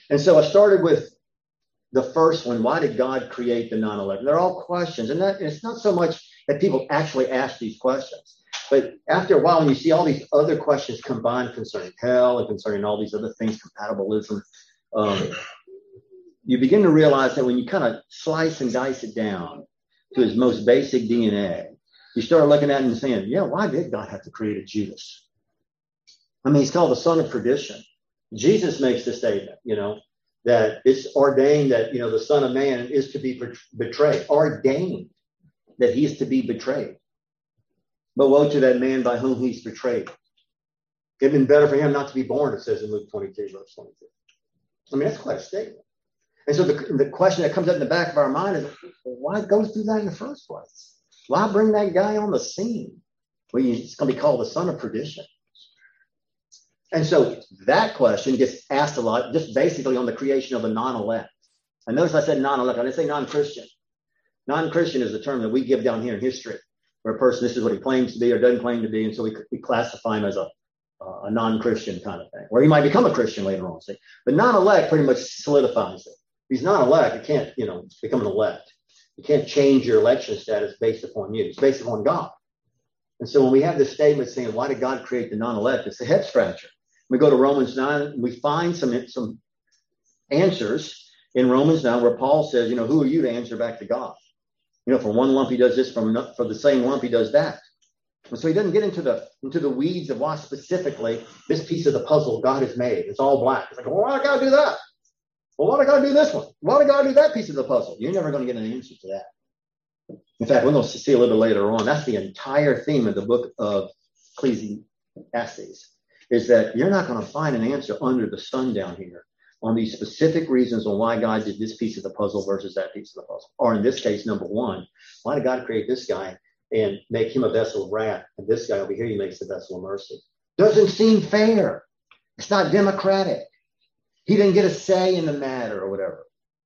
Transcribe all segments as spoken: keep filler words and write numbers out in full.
And so I started with the first one. Why did God create the non-elect? They're all questions. And that, it's not so much that people actually ask these questions. But after a while, when you see all these other questions combined concerning hell and concerning all these other things, compatibilism, um, you begin to realize that when you kind of slice and dice it down to his most basic D N A, you start looking at it and saying, yeah, why did God have to create a Judas? I mean, he's called the son of perdition. Jesus makes the statement, you know, that it's ordained that, you know, the Son of Man is to be betrayed, ordained that he is to be betrayed. But woe to that man by whom he's betrayed. It'd been better for him not to be born, it says in Luke twenty-two, verse twenty-two. I mean, that's quite a statement. And so the, the question that comes up in the back of our mind is, well, why go through that in the first place? Why bring that guy on the scene? Well, it's going to be called the son of perdition. And so that question gets asked a lot, just basically on the creation of a non-elect. And notice I said non-elect. I didn't say non-Christian. Non-Christian is the term that we give down here in history, where a person, this is what he claims to be or doesn't claim to be, and so we, we classify him as a, uh, a non-Christian kind of thing, where he might become a Christian later on. See? But non-elect pretty much solidifies it. If he's non-elect, you can't, you know, become an elect. You can't change your election status based upon you. It's based upon God. And so when we have this statement saying, why did God create the non-elect? It's a head scratcher. We go to Romans nine, we find some, some answers in Romans nine where Paul says, you know, who are you to answer back to God? You know, for one lump he does this, from for the same lump he does that. And so he doesn't get into the into the weeds of why specifically this piece of the puzzle God has made. It's all black. It's like, well, why did God do that? Well, why did God do this one? Why did God do that piece of the puzzle? You're never going to get an answer to that. In fact, we're going to see a little bit later on. That's the entire theme of the book of Ecclesiastes, is that you're not going to find an answer under the sun down here on these specific reasons on why God did this piece of the puzzle versus that piece of the puzzle. Or in this case, number one, why did God create this guy and make him a vessel of wrath, and this guy over here he makes a vessel of mercy? Doesn't seem fair. It's not democratic. He didn't get a say in the matter or whatever.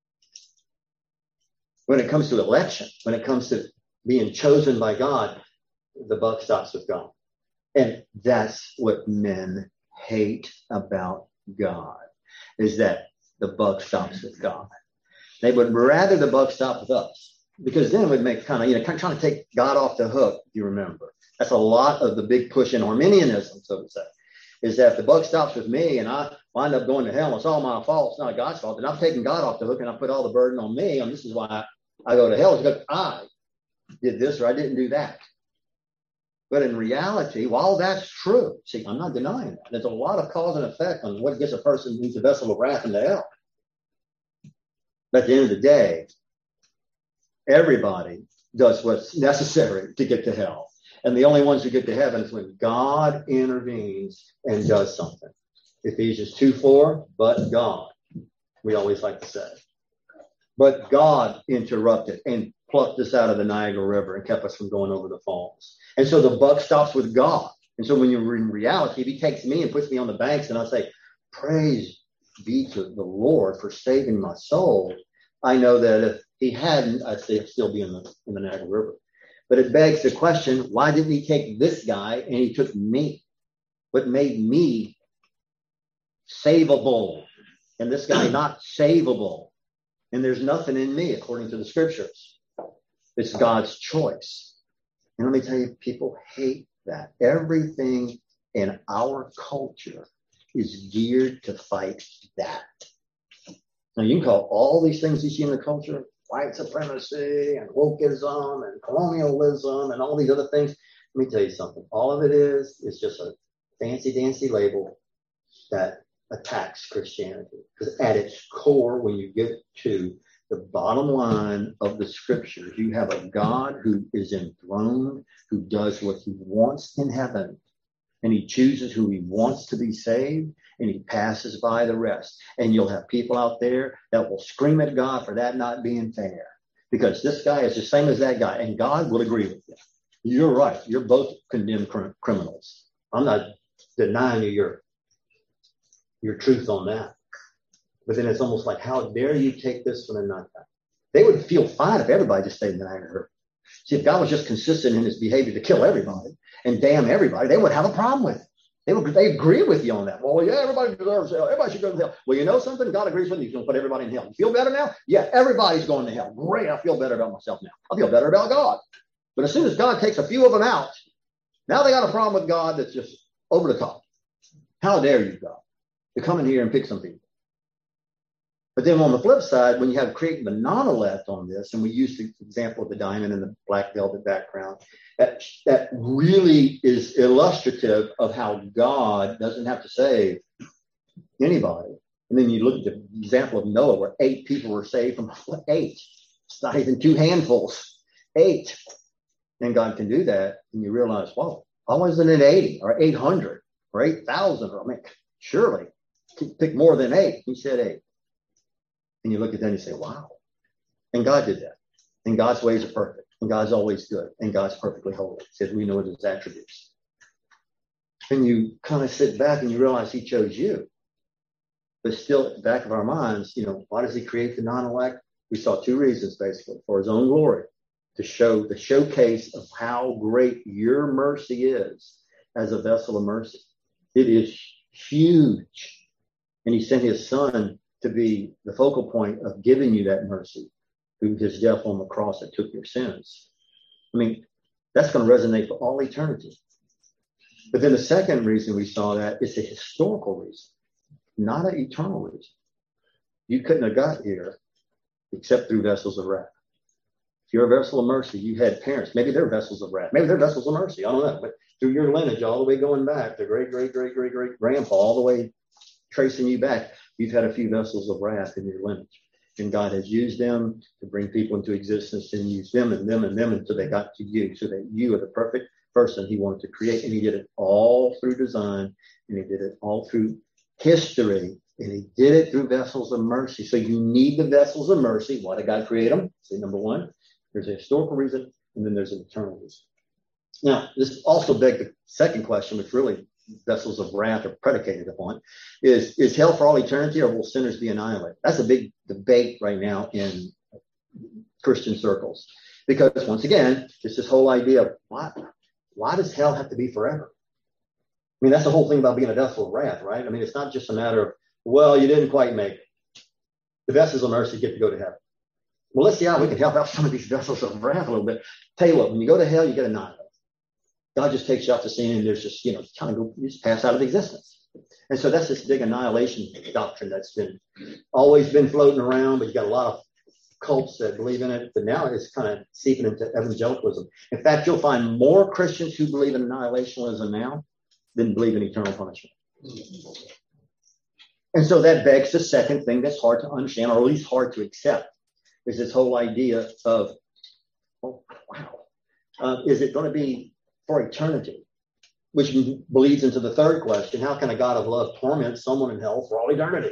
When it comes to election, when it comes to being chosen by God, the buck stops with God. And that's what men hate about God, is that the buck stops with God. They would rather the buck stop with us, because then it would make kind of, you know, kind of trying to take God off the hook, if you remember. That's a lot of the big push in Arminianism, so to say, is that if the buck stops with me and I wind up going to hell, it's all my fault, it's not God's fault, then I've taken God off the hook and I put all the burden on me, and this is why I, I go to hell, it's because I did this or I didn't do that. But in reality, while that's true, see, I'm not denying that. There's a lot of cause and effect on what gets a person who's a vessel of wrath into hell. But at the end of the day, everybody does what's necessary to get to hell. And the only ones who get to heaven is when God intervenes and does something. Ephesians two four, but God, we always like to say. But God interrupted and plucked us out of the Niagara River and kept us from going over the falls. And so the buck stops with God. And so when you're in reality, if he takes me and puts me on the banks and I say, praise be to the Lord for saving my soul, I know that if he hadn't, I'd still be in the, in the Niagara River. But it begs the question, why didn't he take this guy and he took me? What made me savable and this guy not savable? And there's nothing in me, according to the scriptures. It's God's choice. And let me tell you, people hate that. Everything in our culture is geared to fight that. Now, you can call all these things you see in the culture, white supremacy and wokeism and colonialism and all these other things. Let me tell you something. All of it is, is just a fancy-dancy label that attacks Christianity. Because at its core, when you get to the bottom line of the scriptures, you have a God who is enthroned, who does what he wants in heaven, and he chooses who he wants to be saved, and he passes by the rest. And you'll have people out there that will scream at God for that not being fair, because this guy is the same as that guy, and God will agree with you. You're right. You're both condemned cr- criminals. I'm not denying you your, your truth on that. But then it's almost like, how dare you take this one and not that? They would feel fine if everybody just stayed in the Niagara River. See, if God was just consistent in his behavior to kill everybody and damn everybody, they would have a problem with it. They would, they agree with you on that. Well, yeah, everybody deserves hell. Everybody should go to hell. Well, you know something? God agrees with you. He's going to put everybody in hell. You feel better now? Yeah, everybody's going to hell. Great. I feel better about myself now. I feel better about God. But as soon as God takes a few of them out, now they got a problem with God that's just over the top. How dare you, God, to come in here and pick some people? But then on the flip side, when you have creating the non-elect on this, and we use the example of the diamond and the black velvet background, that, that really is illustrative of how God doesn't have to save anybody. And then you look at the example of Noah, where eight people were saved from eight. It's not even two handfuls, eight. And God can do that, and you realize, whoa, why wasn't it eighty or eight hundred or eight thousand? I mean, surely pick more than eight. He said eight. And you look at that and you say, wow. And God did that. And God's ways are perfect. And God's always good. And God's perfectly holy. It says we know his attributes. And you kind of sit back and you realize he chose you. But still at the back of our minds, you know, why does he create the non-elect? We saw two reasons, basically. For his own glory. To show the showcase of how great your mercy is as a vessel of mercy. It is huge. And he sent his son to be the focal point of giving you that mercy through his death on the cross that took your sins. I mean, that's going to resonate for all eternity. But then the second reason we saw that is a historical reason, not an eternal reason. You couldn't have got here except through vessels of wrath. If you're a vessel of mercy, you had parents. Maybe they're vessels of wrath. Maybe they're vessels of mercy. I don't know. But through your lineage, all the way going back to great, great, great, great, great grandpa, all the way tracing you back, you've had a few vessels of wrath in your lineage. And God has used them to bring people into existence and use them and them and them until they got to you, so that you are the perfect person he wanted to create. And he did it all through design, and he did it all through history, and he did it through vessels of mercy. So you need the vessels of mercy. Why did God create them? See, number one, there's a historical reason, and then there's an eternal reason. Now, this also begs the second question, which really vessels of wrath are predicated upon, is, is hell for all eternity, or will sinners be annihilated? That's a big debate right now in Christian circles. Because once again, it's this whole idea of why, why does hell have to be forever? I mean, that's the whole thing about being a vessel of wrath, right? I mean, it's not just a matter of, well, you didn't quite make it. The vessels of mercy get to go to heaven. Well, let's see how we can help out some of these vessels of wrath a little bit. Tell you what, when you go to hell, you get annihilated. God just takes you off the scene, and there's just, you know, kind of go, you just pass out of existence. And so that's this big annihilation doctrine that's been always been floating around, but you got a lot of cults that believe in it. But now it's kind of seeping into evangelicalism. In fact, you'll find more Christians who believe in annihilationism now than believe in eternal punishment. And so that begs the second thing that's hard to understand, or at least hard to accept, is this whole idea of, oh, wow, uh, is it going to be for eternity? Which bleeds into the third question: how can a God of love torment someone in hell for all eternity?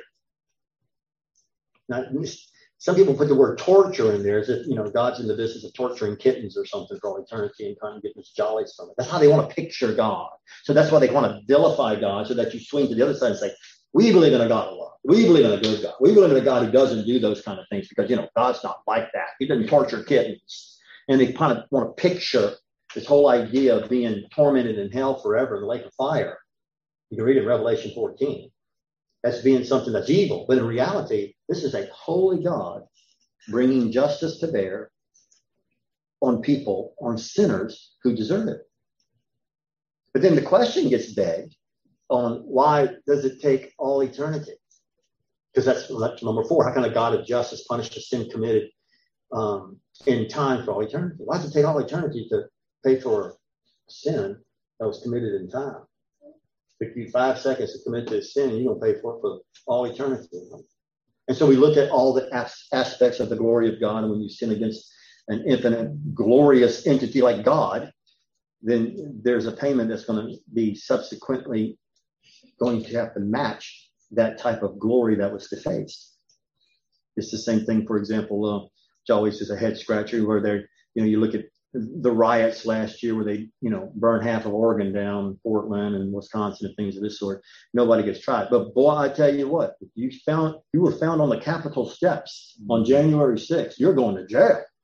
Now, some people put the word torture in there as if, you know, God's in the business of torturing kittens or something for all eternity and kind of getting his jollies from it. That's how they want to picture God. So that's why they want to vilify God, so that you swing to the other side and say, we believe in a God of love. We believe in a good God. We believe in a God who doesn't do those kind of things because, you know, God's not like that. He doesn't torture kittens. And they kind of want to picture this whole idea of being tormented in hell forever in the lake of fire. You can read it in Revelation fourteen. As being something that's evil. But in reality, this is a holy God bringing justice to bear on people, on sinners who deserve it. But then the question gets begged on, why does it take all eternity? Because that's, that's number four. How can a God of justice punish a sin committed um, in time for all eternity? Why does it take all eternity to pay for sin that was committed in time? If it took you five seconds to commit this sin, you're going to pay for it for all eternity. And so we look at all the as- aspects of the glory of God, and when you sin against an infinite, glorious entity like God, then there's a payment that's going to be subsequently going to have to match that type of glory that was defaced. It's the same thing, for example, uh, which always is a head scratcher, where they're, you know, you look at the riots last year where they, you know, burned half of Oregon down, Portland and Wisconsin and things of this sort. Nobody gets tried. But boy, I tell you what, if you found, you were found on the Capitol steps on January sixth, you're going to jail.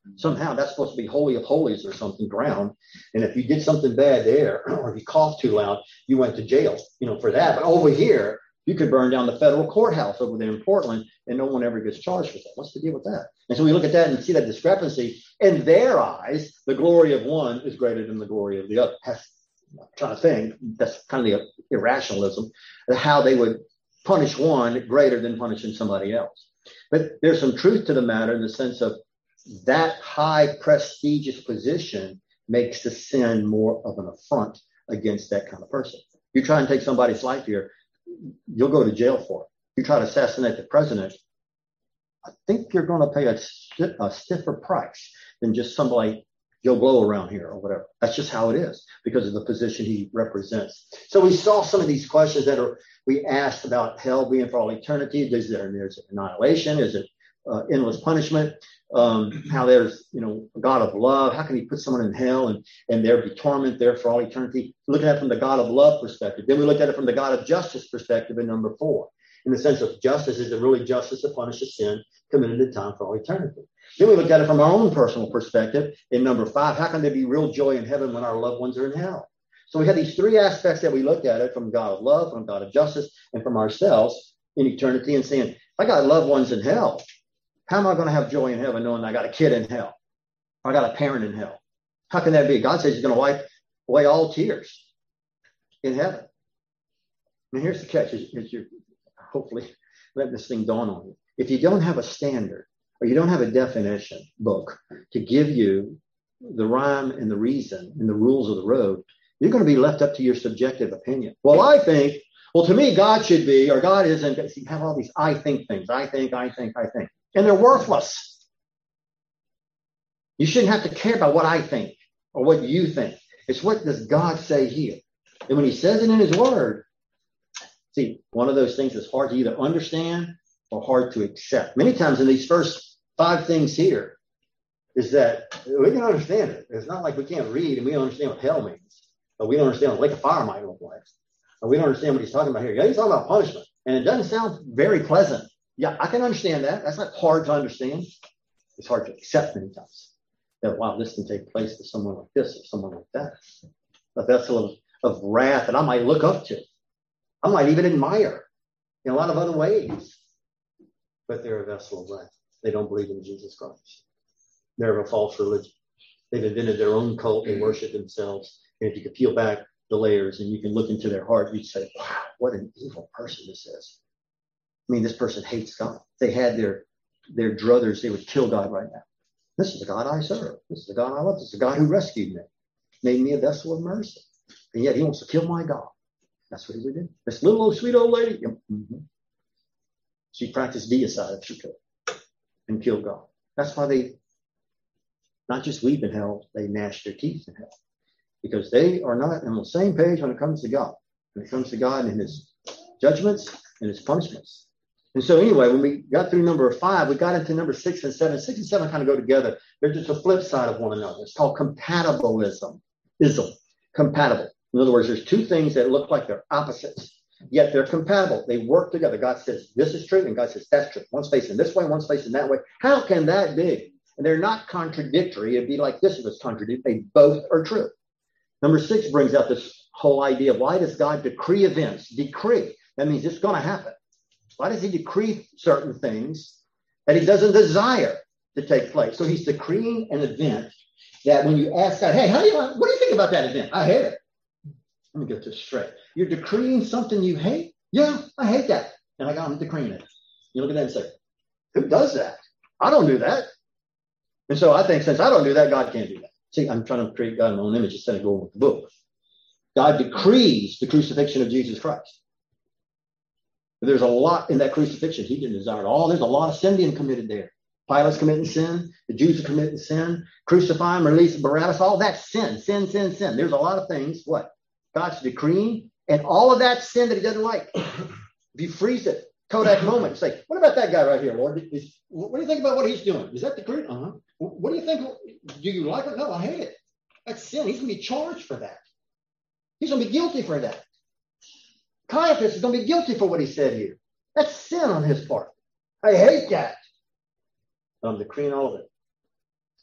Somehow that's supposed to be holy of holies or something, ground. And if you did something bad there, or if you coughed too loud, you went to jail, you know, for that. But over here, you could burn down the federal courthouse over there in Portland, and no one ever gets charged with that. What's the deal with that? And so we look at that and see that discrepancy. In their eyes, the glory of one is greater than the glory of the other. That's, I'm trying to think, that's kind of the irrationalism, how they would punish one greater than punishing somebody else. But there's some truth to the matter in the sense of that high prestigious position makes the sin more of an affront against that kind of person. You try and take somebody's life here, you'll go to jail for it. You try to assassinate the president, I think you're going to pay a, st- a stiffer price than just somebody Joe Blow around here or whatever. That's just how it is because of the position he represents. So we saw some of these questions that are we asked about hell being for all eternity. Is there there's annihilation? Is it uh, endless punishment? Um, how there's, you know, a God of love. How can he put someone in hell and, and there be torment there for all eternity? Looking at it from the God of love perspective. Then we looked at it from the God of justice perspective in number four. In the sense of justice, is it really justice to punish a sin committed in time for all eternity? Then we looked at it from our own personal perspective in number five. How can there be real joy in heaven when our loved ones are in hell? So we had these three aspects that we looked at it from God of love, from God of justice, and from ourselves in eternity and saying, if I got loved ones in hell, how am I going to have joy in heaven knowing I got a kid in hell? Or I got a parent in hell? How can that be? God says he's going to wipe away all tears in heaven. And here's the catch, is, is you're hopefully letting this thing dawn on you. If you don't have a standard or you don't have a definition book to give you the rhyme and the reason and the rules of the road, you're going to be left up to your subjective opinion. Well, I think, well, to me, God should be, or God isn't. You have all these I think things. I think, I think, I think. And they're worthless. You shouldn't have to care about what I think or what you think. It's what does God say here? And when he says it in his word, see, one of those things that's hard to either understand or hard to accept. Many times in these first five things here is that we can understand it. It's not like we can't read and we don't understand what hell means. Or we don't understand what lake of fire might look like. Or we don't understand what he's talking about here. Yeah, he's talking about punishment. And it doesn't sound very pleasant. Yeah, I can understand that. That's not hard to understand. It's hard to accept many times. That, wow, this can take place to someone like this or someone like that. A vessel of, of wrath that I might look up to. I might even admire in a lot of other ways. But they're a vessel of wrath. They don't believe in Jesus Christ. They're of a false religion. They've invented their own cult. They worship themselves. And if you could peel back the layers and you can look into their heart, you'd say, wow, what an evil person this is. I mean, this person hates God. If they had their, their druthers, they would kill God right now. This is the God I serve. This is the God I love. This is the God who rescued me, made me a vessel of mercy. And yet he wants to kill my God. That's what he would do. This little old sweet old lady, mm-hmm. She practiced deicide if she could and killed God. That's why they not just weep in hell, they gnash their teeth in hell. Because they are not on the same page when it comes to God. When it comes to God and his judgments and his punishments. And so anyway, when we got through number five, we got into number six and seven. Six and seven kind of go together. They're just a flip side of one another. It's called compatibilism. Ism. Compatible. In other words, there's two things that look like they're opposites, yet they're compatible. They work together. God says, this is true, and God says, that's true. One's facing this way, one's facing that way. How can that be? And they're not contradictory. It'd be like this if it's contradictory. They both are true. Number six brings out this whole idea of why does God decree events? Decree. That means it's going to happen. Why does he decree certain things that he doesn't desire to take place? So he's decreeing an event that when you ask God, hey, how do you, what do you think about that event? I hate it. Let me get this straight. You're decreeing something you hate? Yeah, I hate that. And I got, I'm decreeing it. You look at that and say, who does that? I don't do that. And so I think since I don't do that, God can't do that. See, I'm trying to create God in my own image instead of going with the book. God decrees the crucifixion of Jesus Christ. But there's a lot in that crucifixion he didn't desire at all. There's a lot of sin being committed there. Pilate's committing sin. The Jews are committing sin. Crucify him, release Barabbas. All that sin, sin, sin, sin. There's a lot of things. What? God's decreeing. And all of that sin that he doesn't like. If you freeze it, Kodak moment, say, what about that guy right here, Lord? Is, what do you think about what he's doing? Is that decree? Uh-huh. What do you think? Do you like it? No, I hate it. That's sin. He's going to be charged for that. He's going to be guilty for that. Caiaphas is going to be guilty for what he said here. That's sin on his part. I hate that. I'm decreeing all of it.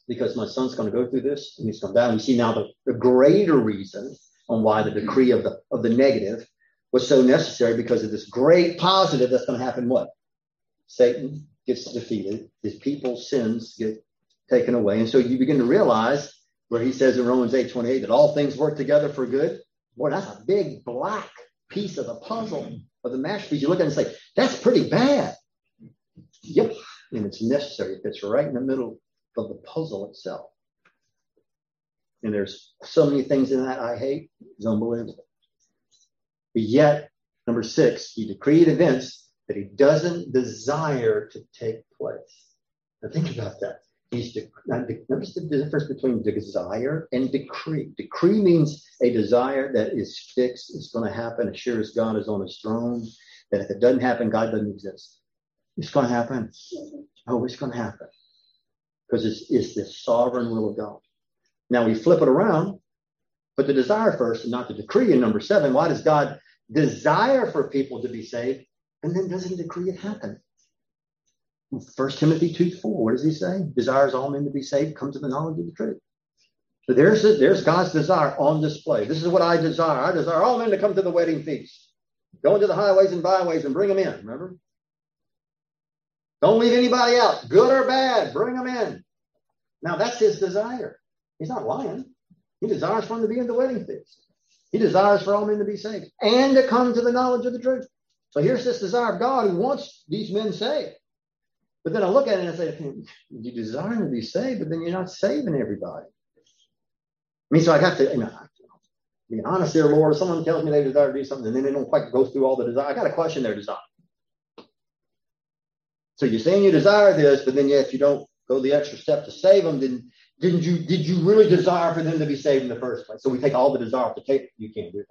because my son's going to go through this and he's going to die. And we see now the, the greater reason on why the decree of the of the negative was so necessary, because of this great positive that's going to happen. What? Satan gets defeated. His people's sins get taken away. And so you begin to realize where he says in Romans eight twenty-eight that all things work together for good. Boy, that's a big black piece of the puzzle of the masterpiece. You look at it and say, that's pretty bad. Yep. And it's necessary. It fits right in the middle of the puzzle itself. And there's so many things in that I hate. It's unbelievable. But yet, number six, he decreed events that he doesn't desire to take place. Now think about that. He's de- notice the difference between desire and decree. Decree means a desire that is fixed. It's going to happen as sure as God is on his throne. That if it doesn't happen, God doesn't exist. It's going to happen. Oh, it's going to happen. Because it's, it's the sovereign will of God. Now we flip it around, put the desire first and not the decree in number seven. Why does God desire for people to be saved and then doesn't decree it happen? First Timothy two four, what does he say? Desires all men to be saved, come to the knowledge of the truth. So there's, there's God's desire on display. This is what I desire. I desire all men to come to the wedding feast. Go into the highways and byways and bring them in, remember? Don't leave anybody out, good or bad, bring them in. Now that's his desire. He's not lying. He desires for them to be in the wedding feast. He desires for all men to be saved and to come to the knowledge of the truth. So here's this desire of God who wants these men saved. But then I look at it and I say, you desire to be saved, but then you're not saving everybody. I mean, so I have to, you know, be honest here, Lord. If someone tells me they desire to do something and then they don't quite go through all the desire, I got to question their desire. So you're saying you desire this, but then yet if you don't go the extra step to save them, then didn't you, did you really desire for them to be saved in the first place? So we take all the desire off the table. You can't do that.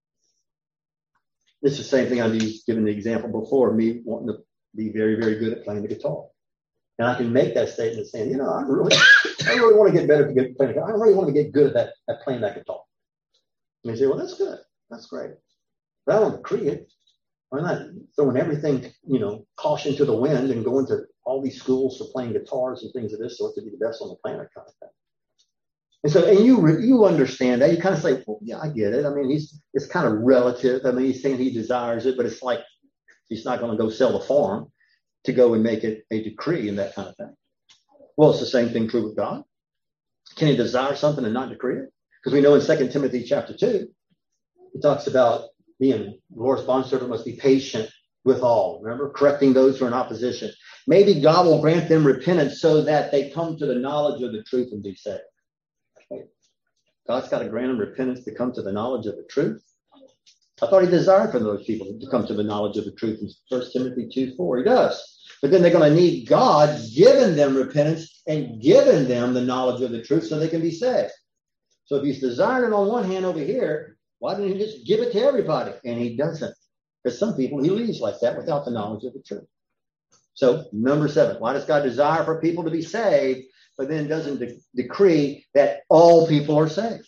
It's the same thing I've given the example before, me wanting to be very, very good at playing the guitar. And I can make that statement saying, you know, I really, I really want to get better at playing the guitar. I really want to get good at that, at playing that guitar. And they say, well, that's good. That's great. But I don't decree it. I'm not throwing everything, you know, caution to the wind and going to all these schools for playing guitars and things of this sort to be the best on the planet kind of thing. And so, and you you understand that. You kind of say, well, yeah, I get it. I mean, he's it's kind of relative. I mean, he's saying he desires it, but it's like he's not going to go sell the farm to go and make it a decree and that kind of thing. Well, it's the same thing true with God. Can he desire something and not decree it? Because we know in Second Timothy chapter two, it talks about being the Lord's bondservant must be patient with all. Remember, correcting those who are in opposition. Maybe God will grant them repentance so that they come to the knowledge of the truth and be saved. Okay. God's got to grant them repentance to come to the knowledge of the truth. I thought he desired for those people to come to the knowledge of the truth in First Timothy two four. He does. But then they're going to need God giving them repentance and giving them the knowledge of the truth so they can be saved. So if he's desiring it on one hand over here, why didn't he just give it to everybody? And he doesn't. Because some people he leaves like that without the knowledge of the truth. So number seven, why does God desire for people to be saved, but then doesn't de- decree that all people are saved?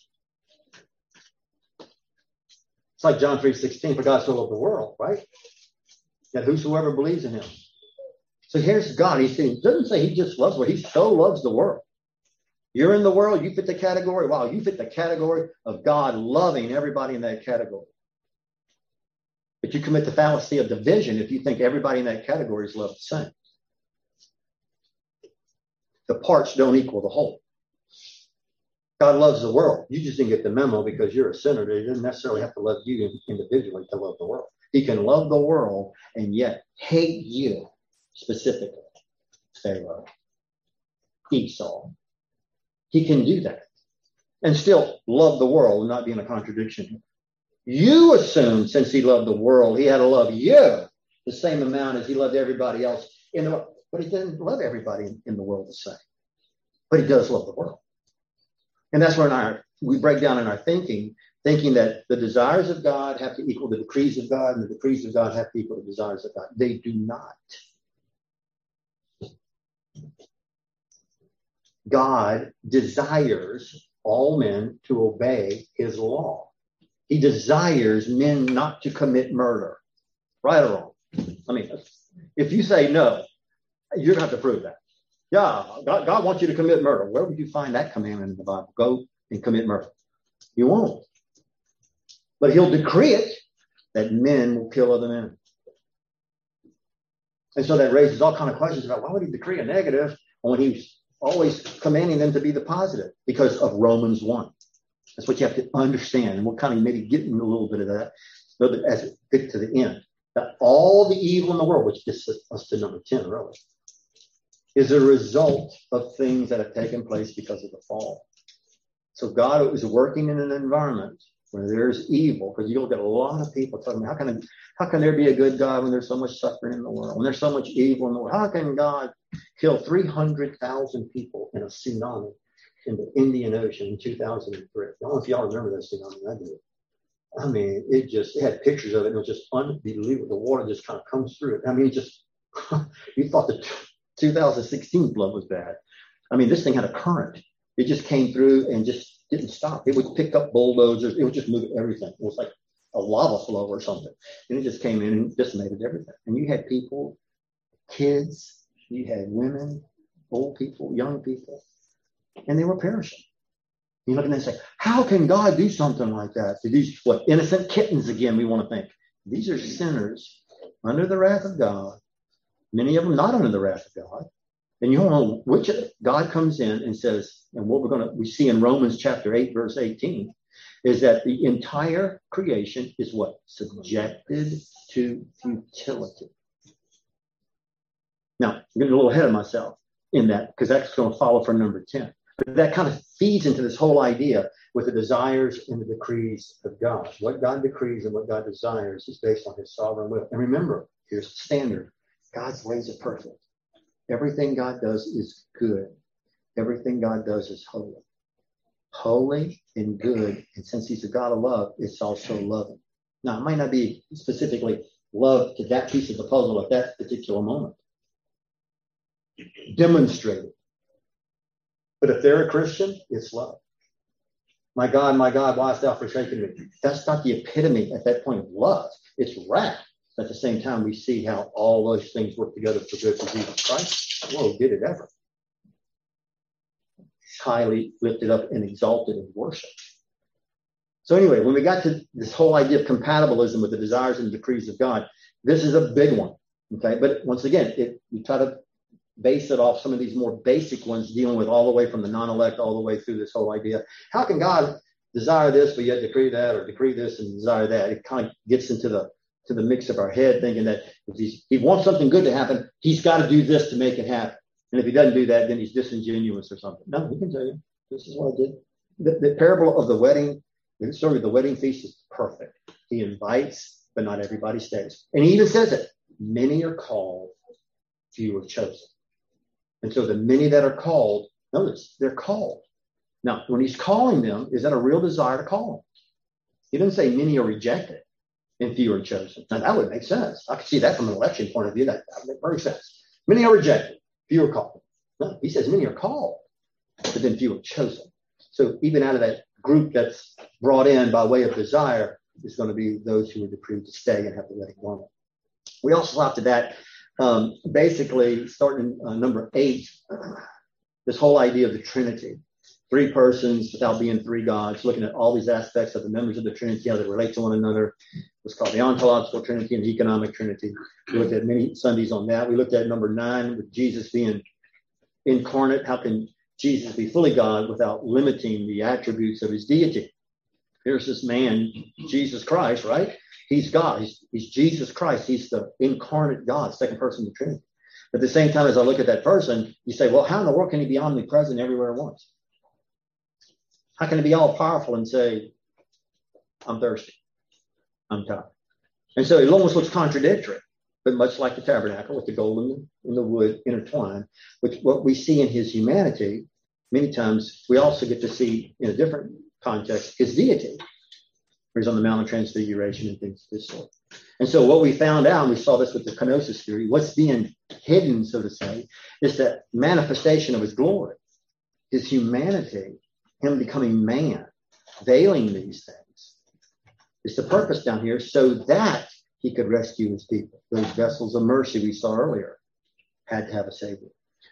It's like John three sixteen, for God so loved the world, right? That whosoever believes in him. So here's God. He doesn't say he just loves the world. He so loves the world. You're in the world, you fit the category. Wow, you fit the category of God loving everybody in that category. But you commit the fallacy of division if you think everybody in that category is loved the same. The parts don't equal the whole. God loves the world. You just didn't get the memo because you're a sinner. He doesn't necessarily have to love you individually to love the world. He can love the world and yet hate you specifically. Pharaoh, Esau. He can do that and still love the world and not be in a contradiction. You assume since he loved the world, he had to love you the same amount as he loved everybody else in the world. But he didn't love everybody in the world the same. But he does love the world. And that's where in our, we break down in our thinking, thinking that the desires of God have to equal the decrees of God, and the decrees of God have to equal the desires of God. They do not. God desires all men to obey his law. He desires men not to commit murder. Right or wrong? I mean, if you say no, you're going to have to prove that. Yeah, God, God wants you to commit murder. Where would you find that commandment in the Bible? Go and commit murder. You won't. But he'll decree it that men will kill other men. And so that raises all kinds of questions about why would he decree a negative when he's always commanding them to be the positive? Because of Romans one. That's what you have to understand. And we'll kind of maybe get into a little bit of that as we get to the end. That all the evil in the world, which gets us to number ten, really, is a result of things that have taken place because of the fall. So God is working in an environment where there's evil, because you'll get a lot of people talking about, how can, how can there be a good God when there's so much suffering in the world, when there's so much evil in the world? How can God kill three hundred thousand people in a tsunami in the Indian Ocean in two thousand three? I don't know if y'all remember that tsunami. I do. I mean, it just, it had pictures of it, and it was just unbelievable. The water just kind of comes through it. I mean, it just, you thought the two thousand sixteen flood was bad. I mean, this thing had a current. It just came through and just didn't stop. It would pick up bulldozers. It would just move everything. It was like a lava flow or something. And it just came in and decimated everything. And you had people, kids, you had women, old people, young people, and they were perishing. You look at them and say, how can God do something like that? To these, what, innocent kittens again, we want to think. These are sinners under the wrath of God. Many of them not under the wrath of God. And you don't know which of it. God comes in and says, and what we're going to, we see in Romans chapter eight, verse eighteen, is that the entire creation is what? Subjected to futility. Now, I'm getting a little ahead of myself in that, because that's going to follow for number ten. But that kind of feeds into this whole idea with the desires and the decrees of God. What God decrees and what God desires is based on his sovereign will. And remember, here's the standard. God's ways are perfect. Everything God does is good. Everything God does is holy. Holy and good. And since he's a God of love, it's also loving. Now, it might not be specifically love to that piece of the puzzle at that particular moment. Demonstrated. But if they're a Christian, it's love. My God, my God, why hast thou forsaken me? That's not the epitome at that point of love. It's wrath. At the same time, we see how all those things work together for good for Jesus Christ. Whoa, did it ever. Highly lifted up and exalted in worship. So anyway, when we got to this whole idea of compatibilism with the desires and decrees of God, this is a big one. Okay, but once again, it, we try to base it off some of these more basic ones, dealing with all the way from the non-elect all the way through this whole idea. How can God desire this, but yet decree that, or decree this and desire that? It kind of gets into the to the mix of our head, thinking that if he's, he wants something good to happen, he's got to do this to make it happen. And if he doesn't do that, then he's disingenuous or something. No, he can tell you, this is what I did. The, the parable of the wedding, the story of the wedding feast is perfect. He invites, but not everybody stays. And he even says it, many are called, few are chosen. And so the many that are called, notice, they're called. Now, when he's calling them, is that a real desire to call them? He doesn't say many are rejected and few are chosen. Now, that would make sense. I could see that from an election point of view. That, that would make very sense. Many are rejected, few are called. No, he says many are called, but then few are chosen. So even out of that group that's brought in by way of desire is going to be those who are decreed to stay and have the wedding garment. We also saw to that, um, basically starting uh, number eight, this whole idea of the Trinity. Three persons without being three gods, looking at all these aspects of the members of the Trinity, how they relate to one another. It's called the ontological Trinity and the economic Trinity. We looked at many Sundays on that. We looked at number nine with Jesus being incarnate. How can Jesus be fully God without limiting the attributes of his deity? Here's this man, Jesus Christ, right? He's God. He's, he's Jesus Christ. He's the incarnate God, second person of the Trinity. But at the same time, as I look at that person, you say, well, how in the world can he be omnipresent everywhere at once? How can he be all powerful and say, I'm thirsty, I'm tired? And so it almost looks contradictory, but much like the tabernacle with the gold and the, and the wood intertwined, which what we see in his humanity, many times we also get to see in a different context, his deity. He's on the Mount of Transfiguration and things of this sort. And so what we found out, and we saw this with the kenosis theory, what's being hidden, so to say, is that manifestation of his glory, his humanity, him becoming man, veiling these things. It's the purpose down here so that he could rescue his people. Those vessels of mercy we saw earlier had to have a savior.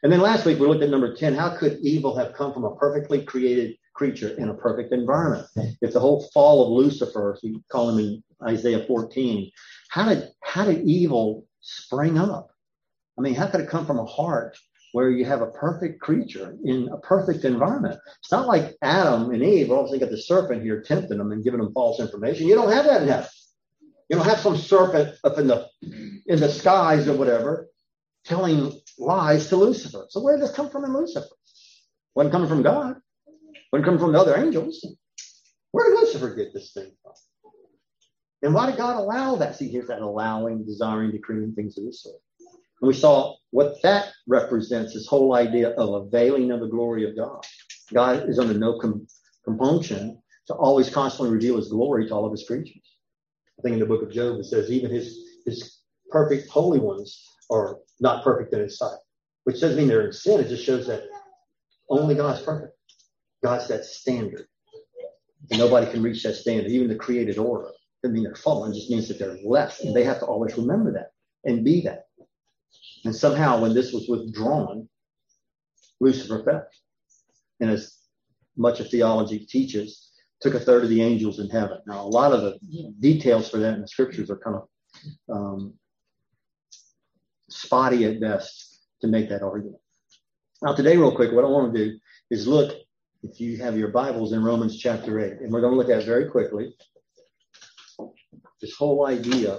And then last week we looked at number ten. How could evil have come from a perfectly created creature in a perfect environment? If the whole fall of Lucifer, as we call him in Isaiah fourteen, how did how did evil spring up? I mean, how could it come from a heart where you have a perfect creature in a perfect environment? It's not like Adam and Eve all of a sudden got the serpent here tempting them and giving them false information. You don't have that in heaven. You don't have some serpent up in the in the skies or whatever telling lies to Lucifer. So where did this come from in Lucifer? Wasn't coming from God. Wasn't coming from the other angels. Where did Lucifer get this thing from? And why did God allow that? See, here's that allowing, desiring, decreeing, things of this sort. And we saw what that represents, this whole idea of a veiling of the glory of God. God is under no com- compunction to always constantly reveal his glory to all of his creatures. I think in the book of Job, it says even his, his perfect holy ones are not perfect in his sight, which doesn't mean they're in sin. It just shows that only God's perfect. God's that standard. And nobody can reach that standard, even the created order. Doesn't mean they're fallen, it just means that they're less. And they have to always remember that and be that. And somehow when this was withdrawn, Lucifer fell. And as much of theology teaches, took a third of the angels in heaven. Now, a lot of the details for that in the scriptures are kind of um, spotty at best to make that argument. Now, today, real quick, what I want to do is look, if you have your Bibles, in Romans chapter eight. And we're going to look at it very quickly. This whole idea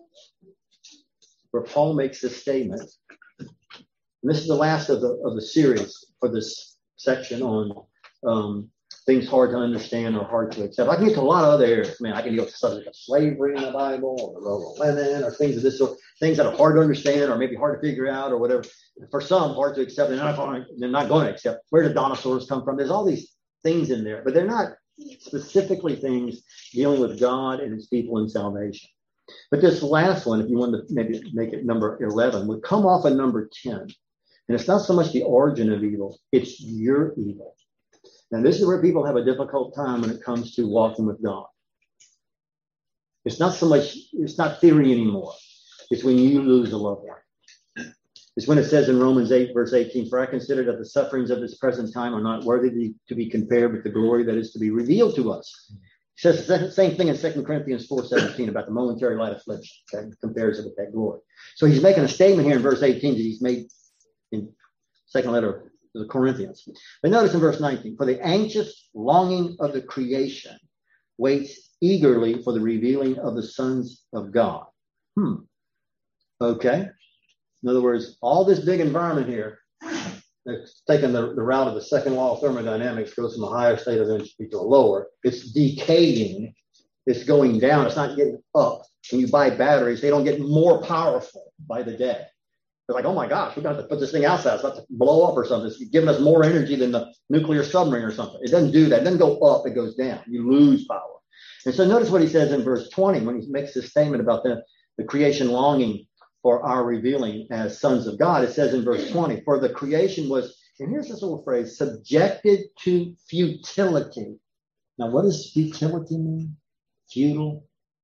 where Paul makes this statement. And this is the last of the of the series for this section on um, things hard to understand or hard to accept. I can get to a lot of other areas. I mean, I can go to the subject of slavery in the Bible, or the role of women, or things of this sort, things that are hard to understand or maybe hard to figure out or whatever. For some, hard to accept. They're not going to, they're not going to accept. Where did dinosaurs come from? There's all these things in there, but they're not specifically things dealing with God and his people and salvation. But this last one, if you want to maybe make it number eleven, would come off of number ten. And it's not so much the origin of evil, it's your evil. Now, this is where people have a difficult time when it comes to walking with God. It's not so much, it's not theory anymore. It's when you lose a loved one. It's when it says in Romans eight, verse eighteen, for I consider that the sufferings of this present time are not worthy to be compared with the glory that is to be revealed to us. It says the same thing in Second Corinthians four seventeen about the momentary light affliction. That compares it with that glory. So he's making a statement here in verse eighteen that he's made in second letter to the Corinthians. But notice in verse nineteen, for the anxious longing of the creation waits eagerly for the revealing of the sons of God. Hmm. Okay. In other words, all this big environment here, it's taking the, the route of the second law of thermodynamics, goes from a higher state of entropy to a lower. It's decaying. It's going down. It's not getting up. When you buy batteries, they don't get more powerful by the day. They're like, oh my gosh, we've got to put this thing outside. It's about to blow up or something. It's giving us more energy than the nuclear submarine or something. It doesn't do that. It doesn't go up. It goes down. You lose power. And so notice what he says in verse twenty when he makes this statement about the, the creation longing for our revealing as sons of God. It says in verse twenty, for the creation was, and here's this little phrase, subjected to futility. Now, what does futility mean? Futile?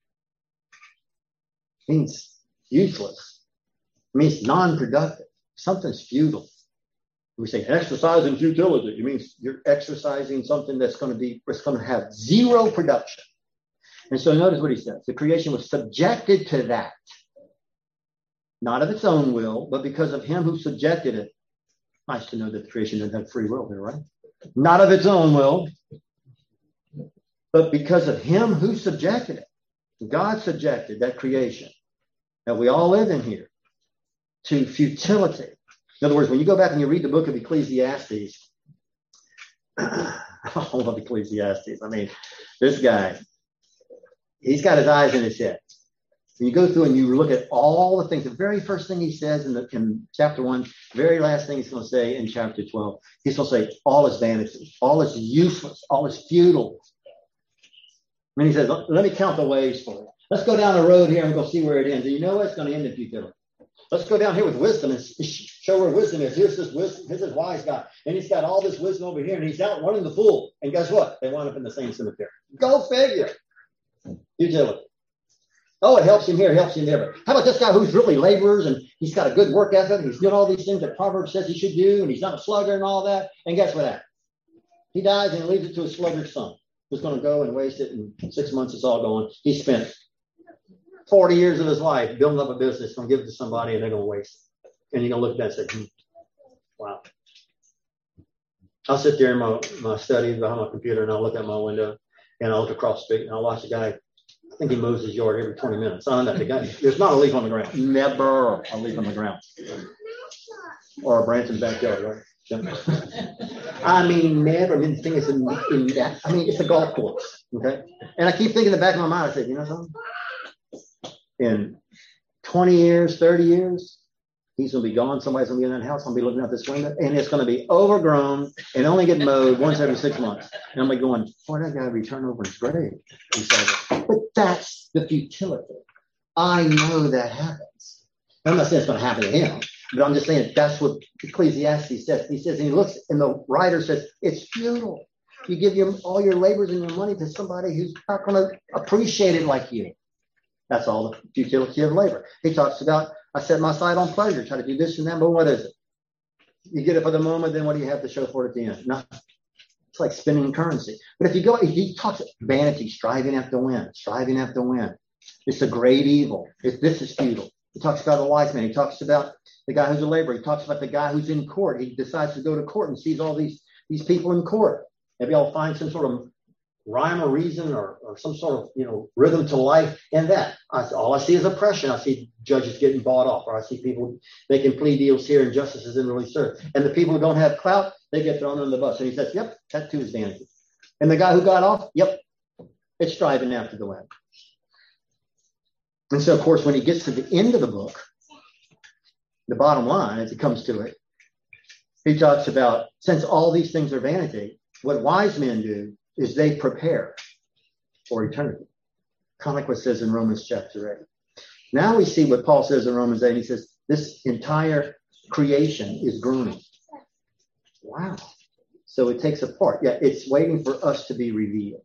It means useless. It means non-productive. Something's futile. We say exercising futility. It means you're exercising something that's going to be, it's going to have zero production. And so notice what he says. The creation was subjected to that. Not of its own will, but because of him who subjected it. Nice to know that the creation doesn't have free will here, right? Not of its own will, but because of him who subjected it. God subjected that creation that we all live in here to futility. In other words, when you go back and you read the book of Ecclesiastes, I love Ecclesiastes. I mean, this guy, he's got his eyes in his head. When you go through and you look at all the things, the very first thing he says in, the, in chapter one, very last thing he's going to say in chapter twelve, he's going to say, all is vanity, all is useless, all is futile. And he says, let me count the ways for it. Let's go down the road here and go see where it ends. And you know what? It's going to end in futility. Let's go down here with wisdom and show where wisdom is. Here's this wisdom. Here's this wise guy. And he's got all this wisdom over here, and he's out running the fool. And guess what? They wind up in the same cemetery. Go figure. Futility. Oh, it helps him here, it helps him there. But how about this guy who's really laborers and he's got a good work ethic, and he's doing all these things that Proverbs says he should do, and he's not a slugger and all that. And guess what happens? He dies and leaves it to his sluggard son, who's going to go and waste it, and in six months it's all gone. He spent forty years of his life building up a business, going to give it to somebody, and they're going to waste it. And you're going to look at that and say, hmm, wow. I'll sit there in my, my study behind my computer, and I'll look out my window, and I'll look across the street, and I'll watch a guy. I think he mows his yard every twenty minutes. I don't know. The guy, there's not a leaf on the ground. Never a leaf on the ground. Or a branch in the backyard, right? I mean, never. I mean, the thing is, in, in that, I mean, it's a golf course, okay? And I keep thinking in the back of my mind, I said, you know something? In twenty years, thirty years, he's going to be gone. Somebody's going to be in that house. I'm going to be looking out this window, and it's going to be overgrown and only get mowed once every six months. And I'm like going, boy, that guy returned over his grave. He said, but that's the futility. I know that happens. I'm not saying it's going to happen to him, but I'm just saying that's what Ecclesiastes says. He says, and he looks, and the writer says, it's futile. You give your, all your labors and your money to somebody who's not going to appreciate it like you. That's all the futility of labor. He talks about, I set my sight on pleasure, try to do this and that, but what is it? You get it for the moment, then what do you have to show for it at the end? Nothing. It's like spinning currency. But if you go, he talks vanity, striving after win, striving after win. It's a great evil. It's, this is futile. He talks about the wise man. He talks about the guy who's a laborer. He talks about the guy who's in court. He decides to go to court and sees all these, these people in court. Maybe I'll find some sort of rhyme or reason or, or some sort of, you know, rhythm to life in that. I, all I see is oppression. I see judges getting bought off, or I see people making plea deals here and justice isn't really served. And the people who don't have clout, they get thrown under the bus. And he says, yep, that too is vanity. And the guy who got off, yep, it's striving after the wind. And so, of course, when he gets to the end of the book, the bottom line, as he comes to it, he talks about, since all these things are vanity, what wise men do is they prepare for eternity. Kind of like what it says in Romans chapter eight. Now we see what Paul says in Romans eight. He says, this entire creation is groaning. Wow. So it takes a part. Yeah, it's waiting for us to be revealed.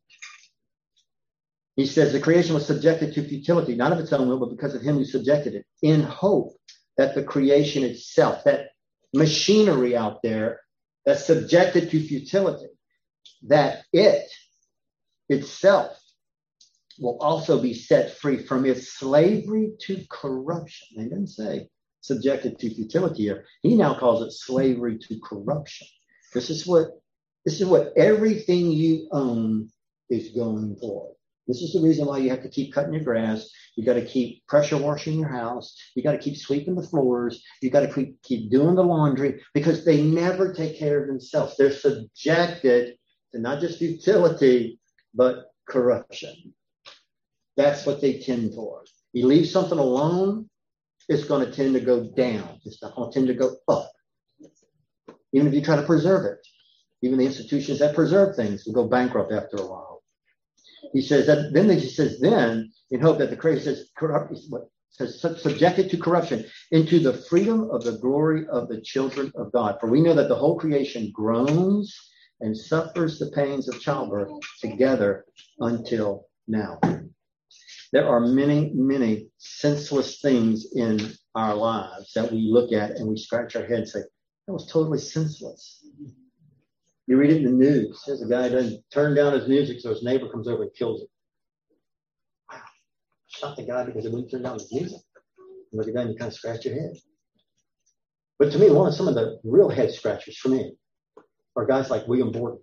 He says the creation was subjected to futility, not of its own will, but because of him who subjected it, in hope that the creation itself, that machinery out there that's subjected to futility, that it itself will also be set free from its slavery to corruption. He didn't say subjected to futility here. He now calls it slavery to corruption. This is what this is what everything you own is going for. This is the reason why you have to keep cutting your grass. You got to keep pressure washing your house. You got to keep sweeping the floors. You got to keep, keep doing the laundry, because they never take care of themselves. They're subjected to not just futility, but corruption. That's what they tend towards. You leave something alone, it's going to tend to go down. It's not going to tend to go up. Even if you try to preserve it. Even the institutions that preserve things will go bankrupt after a while. He says that, then he says, then, in hope that the creation says, corrupt, what, says subjected to corruption, into the freedom of the glory of the children of God. For we know that the whole creation groans and suffers the pains of childbirth together until now. There are many, many senseless things in our lives that we look at and we scratch our head and say, that was totally senseless. You read it in the news. There's a guy who doesn't turn down his music, so his neighbor comes over and kills him. Wow. Shot the guy because he wouldn't turn down his music. You look at that and you kind of scratch your head. But to me, one of some of the real head scratchers for me are guys like William Borden,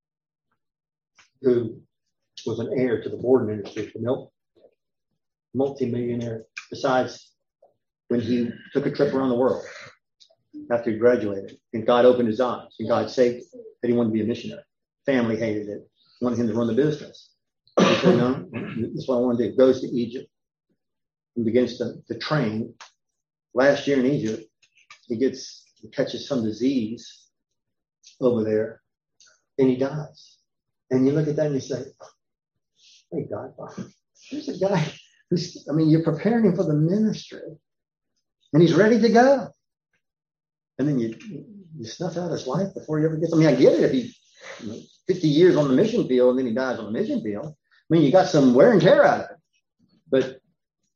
who was an heir to the Borden industry for milk, multi-millionaire. Besides, when he took a trip around the world after he graduated, and God opened his eyes, and God saved him, that he wanted to be a missionary. Family hated it, wanted him to run the business. He said, no, this is what I want to do. Goes to Egypt and begins to, to train. Last year in Egypt, he gets he catches some disease over there, and he dies. And you look at that and you say, hey, God, here's a guy who's, I mean, you're preparing him for the ministry, and he's ready to go. And then you, you snuff out his life before he ever gets, I mean, I get it if he's you know, fifty years on the mission field and then he dies on the mission field. I mean, you got some wear and tear out of it. But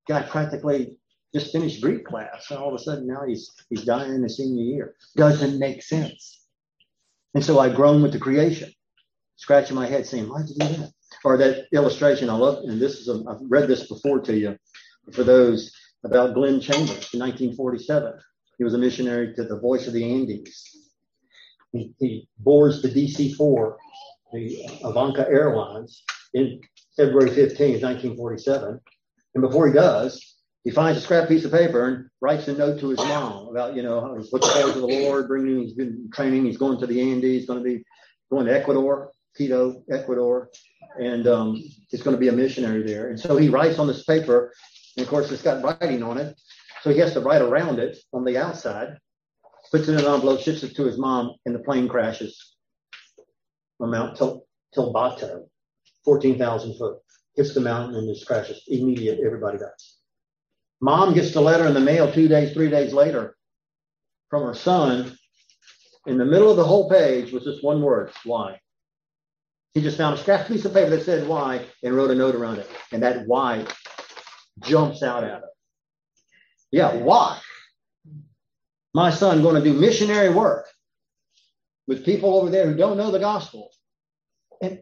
Guy practically just finished Greek class, and all of a sudden now he's he's dying in his senior year. Doesn't make sense. And so I groan with the creation, scratching my head saying, why'd you do that? Or that illustration I love, and this is, a, I've read this before to you, for those about Glenn Chambers in nineteen forty-seven. He was a missionary to the Voice of the Andes. He, he boards the D C four, the Avianca Airlines, in February fifteenth, nineteen forty-seven. And before he does, he finds a scrap piece of paper and writes a note to his mom about, you know, how he's looking forward to the Lord, bringing, he's been training, he's going to the Andes, he's going to be going to Ecuador, Quito, Ecuador, and um, he's going to be a missionary there. And so he writes on this paper, and of course it's got writing on it, so he has to write around it on the outside, puts it in an envelope, ships it to his mom, and the plane crashes on Mount Til- Tilbato, fourteen thousand foot, hits the mountain and just crashes. Immediate, everybody dies. Mom gets the letter in the mail two days, three days later from her son. In the middle of the whole page was just one word, why. He just found a scrap piece of paper that said why and wrote a note around it. And that why jumps out at her. Yeah, why? My son going to do missionary work with people over there who don't know the gospel. And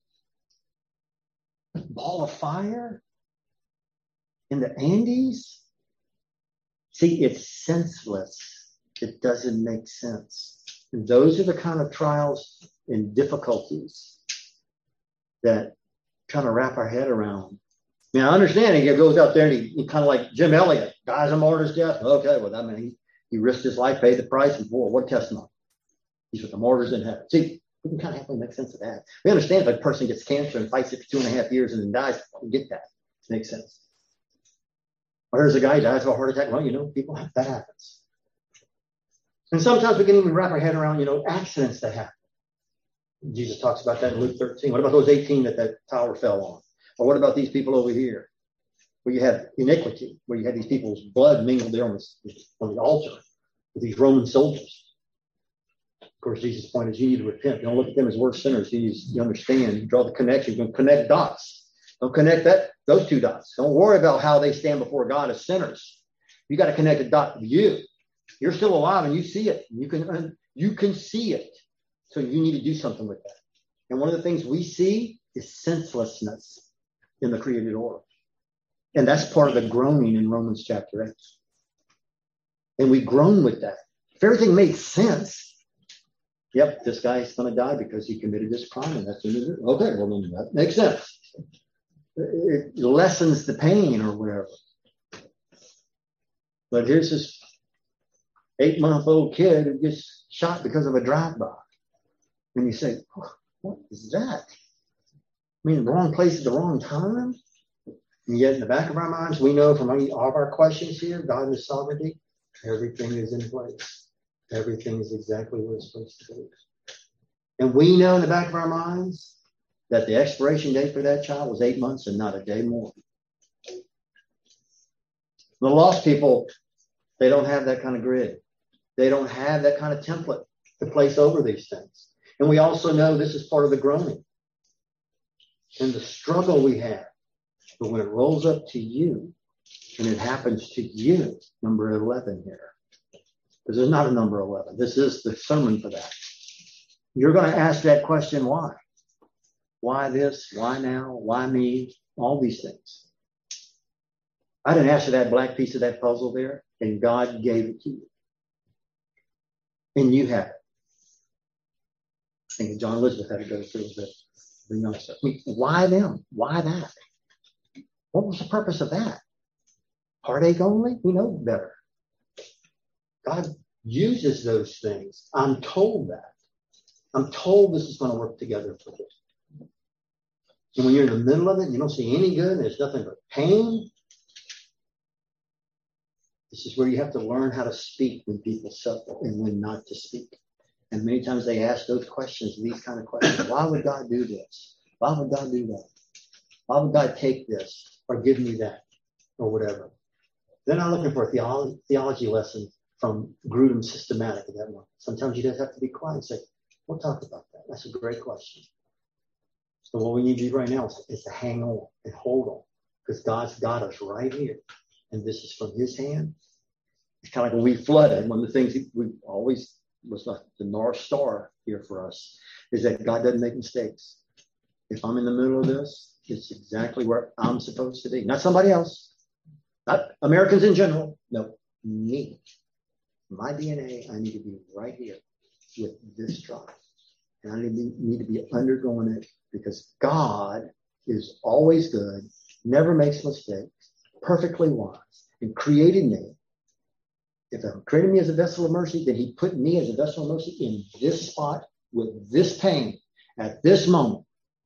a ball of fire in the Andes? See, it's senseless. It doesn't make sense. And those are the kind of trials and difficulties that trying to wrap our head around. I mean, I understand he goes out there and he, he kind of like Jim Elliot, dies a martyr's death. Okay, well, I mean, he, he risked his life, paid the price, and boy, what a testimony. He's with the martyrs in heaven. See, we can kind of have to make sense of that. We understand if a person gets cancer and fights it for two and a half years and then dies, we get that. It makes sense. Or there's a guy who dies of a heart attack. Well, you know, people, that happens. And sometimes we can even wrap our head around, you know, accidents that happen. Jesus talks about that in Luke thirteen. What about those eighteen that that tower fell on? Or what about these people over here? Where you have iniquity, where you have these people's blood mingled there on the, on the altar with these Roman soldiers. Of course, Jesus' point is you need to repent. Don't look at them as worse sinners. You, you understand. You draw the connection. You can connect dots. Don't connect that those two dots. Don't worry about how they stand before God as sinners. You got to connect a dot with you. You're still alive and you see it. You can you can see it. So you need to do something with that. And one of the things we see is senselessness in the created order. And that's part of the groaning in Romans chapter eight. And we groan with that. If everything makes sense, yep, this guy's going to die because he committed this crime, and that's okay. Well, then that makes sense. It lessens the pain or whatever. But here's this eight-month-old kid who gets shot because of a drive-by. And you say, oh, what is that? I mean, the wrong place at the wrong time? And yet in the back of our minds, we know from all of our questions here, God and His sovereignty, everything is in place. Everything is exactly where it's supposed to be. And we know in the back of our minds that the expiration date for that child was eight months and not a day more. The lost people, they don't have that kind of grid. They don't have that kind of template to place over these things. And we also know this is part of the groaning and the struggle we have. But when it rolls up to you and it happens to you, number eleven here, because there's not a number eleven. This is the sermon for that. You're going to ask that question, why? Why this? Why now? Why me? All these things. I didn't ask for that black piece of that puzzle there, and God gave it to you. And you have it. I think John Elizabeth had to go through the, the young stuff. I mean, why them? Why that? What was the purpose of that? Heartache only? We know better. God uses those things. I'm told that. I'm told this is going to work together for this. And when you're in the middle of it, and you don't see any good, and there's nothing but pain. This is where you have to learn how to speak when people suffer and when not to speak. And many times they ask those questions, these kind of questions. Why would God do this? Why would God do that? Why would God take this or give me that or whatever? They're not looking for a theology, theology lesson from Grudem Systematic of that one. Sometimes you just have to be quiet and say, we'll talk about that. That's a great question. So what we need to do right now is, is to hang on and hold on because God's got us right here. And this is from his hand. It's kind of like when we flooded, one of the things we always was like the North Star here for us is that God doesn't make mistakes. If I'm in the middle of this, it's exactly where I'm supposed to be. Not somebody else. Not Americans in general. No, me. My D N A, I need to be right here with this tribe. And I need to be, need to be undergoing it because God is always good, never makes mistakes, perfectly wise, and created me. If he created me as a vessel of mercy, then he put me as a vessel of mercy in this spot with this pain at this moment.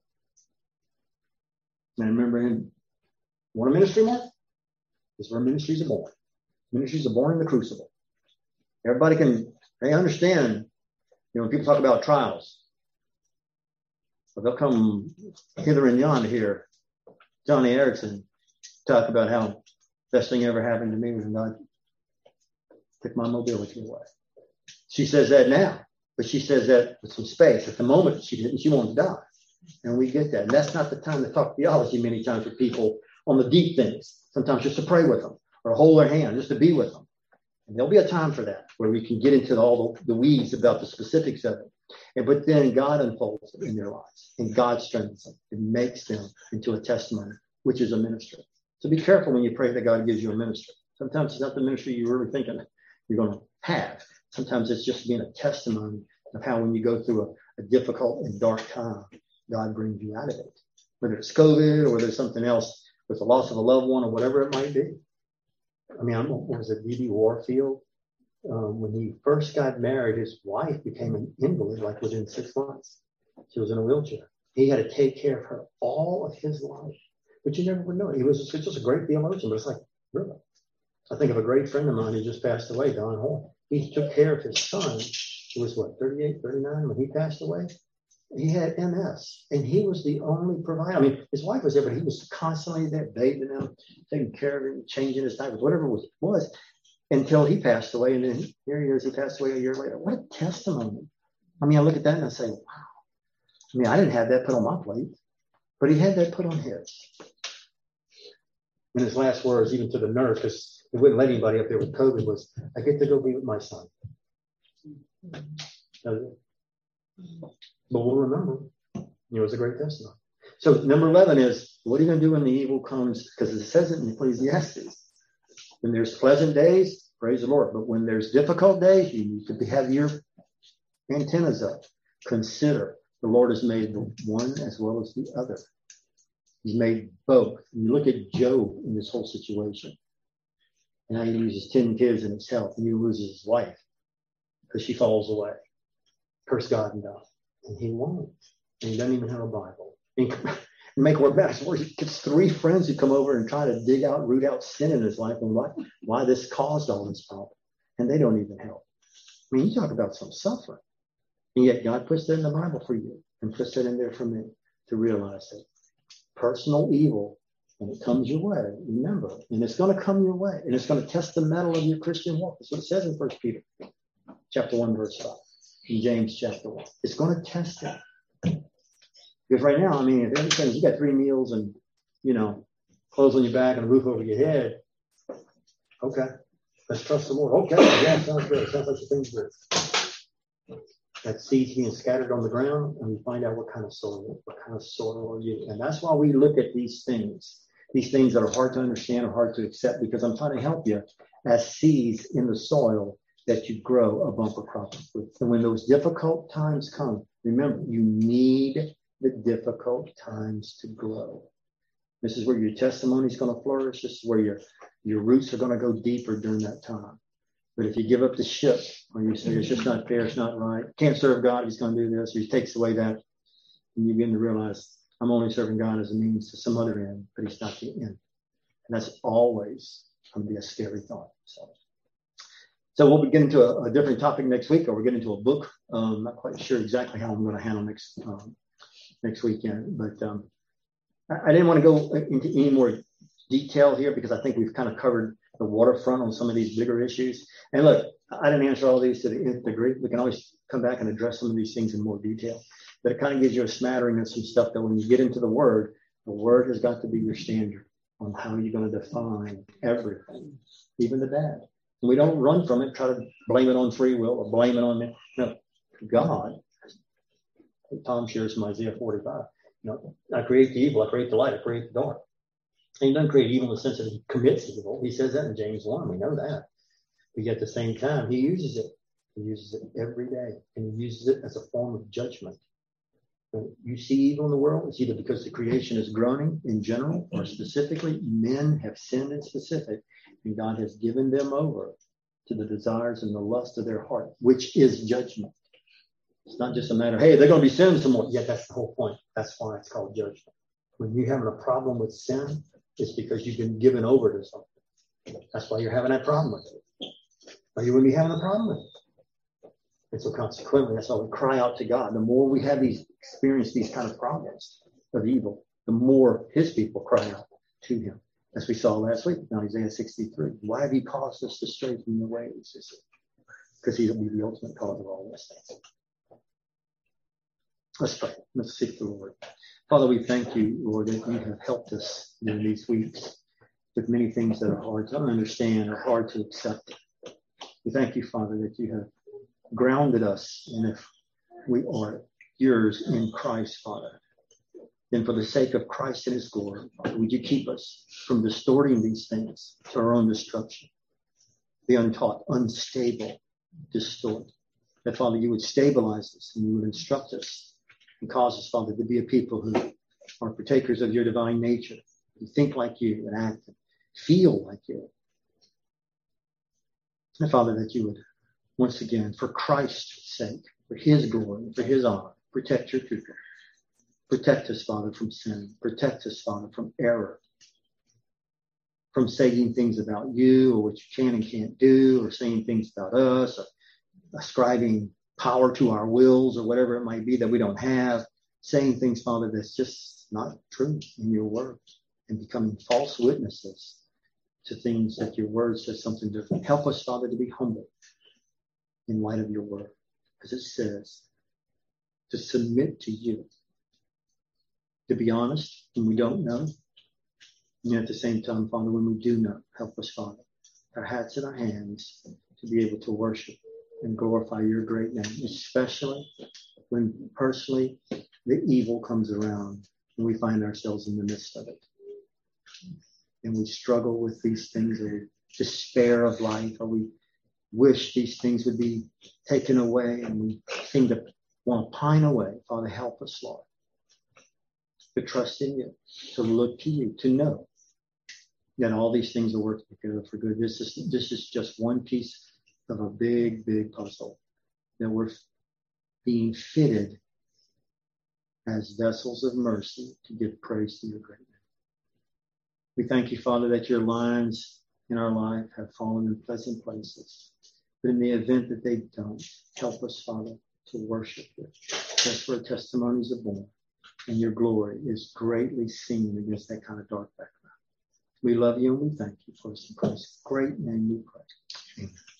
And I remember him, want a ministry, Mark? This is where ministries are born. Ministries are born in the crucible. Everybody can, they understand, you know, when people talk about trials, but they'll come hither and yon to hear Johnny Erickson talk about how best thing ever happened to me was when God took my mobility away. She says that now, but she says that with some space. At the moment, she didn't. She wanted to die. And we get that. And that's not the time to talk theology many times with people on the deep things. Sometimes just to pray with them or to hold their hand, just to be with them. And there'll be a time for that where we can get into all the, the weeds about the specifics of it. And, but then God unfolds it in their lives and God strengthens them and makes them into a testimony, which is a ministry. So be careful when you pray that God gives you a ministry. Sometimes it's not the ministry you're really thinking you're going to have. Sometimes it's just being a testimony of how when you go through a, a difficult and dark time, God brings you out of it. Whether it's COVID or whether it's something else with the loss of a loved one or whatever it might be. I mean, I'm, what was it, D B Warfield? Um, when he first got married, his wife became an invalid like within six months. She was in a wheelchair. He had to take care of her all of his life. But you never would know. He was just, just a great theologian, but it's like, really? I think of a great friend of mine who just passed away, Don Horn. He took care of his son, who was what, thirty-eight, thirty-nine when he passed away? He had M S, and he was the only provider. I mean, his wife was there, but he was constantly there, bathing him, taking care of him, changing his diapers, whatever it was, was, until he passed away. And then here he is, he passed away a year later. What a testimony. I mean, I look at that and I say, wow. I mean, I didn't have that put on my plate, but he had that put on his. And his last words, even to the nurse, because he wouldn't let anybody up there with COVID, was, I get to go be with my son. But we'll remember, it was a great testimony. So number eleven is, what are you going to do when the evil comes? Because it says it in Ecclesiastes. When there's pleasant days, praise the Lord. But when there's difficult days, you need to have your antennas up. Consider the Lord has made the one as well as the other. He's made both. And you look at Job in this whole situation. And how he loses ten kids and his health. And he loses his wife because she falls away. Curse God and die. And he won't. And he doesn't even have a Bible. And make what matters worse, he gets three friends who come over and try to dig out, root out sin in his life and why, why this caused all this problem. And they don't even help. I mean, you talk about some suffering. And yet God puts that in the Bible for you and puts that in there for me to realize that personal evil, when it comes your way, remember, and it's going to come your way, and it's going to test the mettle of your Christian walk. That's what it says in First Peter chapter one, verse five. In James chapter one. It's going to test it. Because right now, I mean, if everything, you got three meals and, you know, clothes on your back and a roof over your head. Okay. Let's trust the Lord. Okay. Yeah, sounds good. Sounds like the thing's good. That seeds being scattered on the ground, and we find out what kind of soil, what kind of soil are you. And that's why we look at these things, these things that are hard to understand or hard to accept, because I'm trying to help you as seeds in the soil that you grow a bumper crop with. And when those difficult times come, remember, you need the difficult times to grow. This is where your testimony is going to flourish. This is where your, your roots are going to go deeper during that time. But if you give up the ship, or you say it's just not fair, it's not right, can't serve God, he's going to do this, or he takes away that, and you begin to realize, I'm only serving God as a means to some other end, but he's not the end. And that's always going to be a scary thought. So. So we'll be getting to a, a different topic next week, or we'll get into a book. Um, not quite sure exactly how I'm going to handle next um, next weekend, but um, I, I didn't want to go into any more detail here because I think we've kind of covered the waterfront on some of these bigger issues. And look, I didn't answer all these to the nth degree. We can always come back and address some of these things in more detail, but it kind of gives you a smattering of some stuff that when you get into the Word, the Word has got to be your standard on how you're going to define everything, even the bad. And we don't run from it, try to blame it on free will or blame it on me. No, God. Tom shares from Isaiah forty-five. You know, I create the evil, I create the light, I create the dark. And he doesn't create evil in the sense that he commits evil. He says that in James one. We know that. But yet at the same time, he uses it. He uses it every day. And he uses it as a form of judgment. When you see evil in the world, it's either because the creation is groaning in general, or specifically men have sinned in specific, and God has given them over to the desires and the lust of their heart, which is judgment. It's not just a matter of, hey, they're going to be sinning some more. Yeah, that's the whole point. That's why it's called judgment. When you're having a problem with sin, it's because you've been given over to something. That's why you're having that problem with it. Or you wouldn't be having a problem with it. And so consequently, that's why we cry out to God. The more we have these experience these kind of problems of evil, the more his people cry out to him. As we saw last week in Isaiah sixty-three. Why have you caused us to stray from your ways? Because he will be the ultimate cause of all these things. Let's pray. Let's seek the Lord. Father, we thank you, Lord, that you have helped us in these weeks with many things that are hard to understand or hard to accept. We thank you, Father, that you have grounded us. And if we are yours in Christ, Father, then for the sake of Christ and his glory, Father, would you keep us from distorting these things to our own destruction? The untaught, unstable, distort. That, Father, you would stabilize us and you would instruct us and cause us, Father, to be a people who are partakers of your divine nature, who think like you and act and feel like you. And, Father, that you would, once again, for Christ's sake, for his glory, for his honor, protect your people. Protect us, Father, from sin. Protect us, Father, from error. From saying things about you or what you can and can't do, or saying things about us, or ascribing power to our wills or whatever it might be that we don't have, saying things, Father, that's just not true in your word, and becoming false witnesses to things that your word says something different. Help us, Father, to be humble in light of your word, because it says to submit to you, to be honest when we don't know, and at the same time, Father, when we do know, help us, Father, our hats in our hands, to be able to worship and glorify your great name, especially when personally the evil comes around and we find ourselves in the midst of it. And we struggle with these things, or we despair of life, or we wish these things would be taken away, and we seem to want to pine away. Father, help us, Lord, to trust in you, to look to you, to know that all these things are working together for good. This is, this is just one piece of a big, big puzzle that we're being fitted as vessels of mercy to give praise to your great name. We thank you, Father, that your lines in our life have fallen in pleasant places. But in the event that they don't, help us, Father, to worship you. That's where testimonies are born, and your glory is greatly seen against that kind of dark background. We love you and we thank you for this. In Christ's great name we pray. Amen.